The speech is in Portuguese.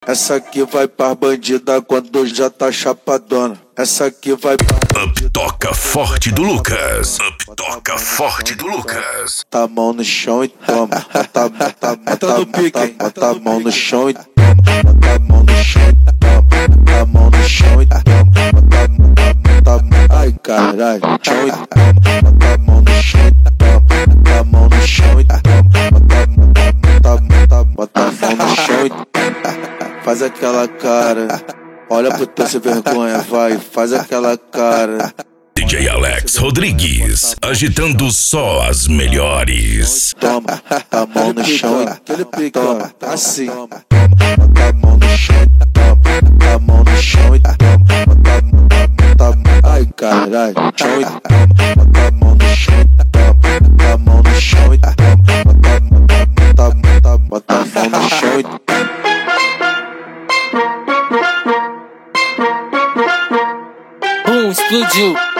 Essa aqui vai pra bandida quando já tá chapadona. Essa aqui vai pra Up toca forte do Lucas. Up toca forte do Lucas. Bota a mão no chão e toma. Bota a mão no chão e toma. Bota a mão no chão e toma. Bota a mão no chão e toma. Ai caralho, chão e toma. Bota a mão no chão e toma. Bota a mão no chão e toma. Bota a mão no chão e toma. Faz aquela cara. Olha pro teu sem vergonha, vai. Faz aquela cara. DJ Alex Rodrigues, agitando só as melhores. Toma, a mão no chão e toma, assim. Bota a mão no chão e toma, bota a mão no chão e toma, ai caralho, chão e toma, bota a mão no chão e toma, bota a mão no chão e toma, bota a mão no chão e toma. Explodiu.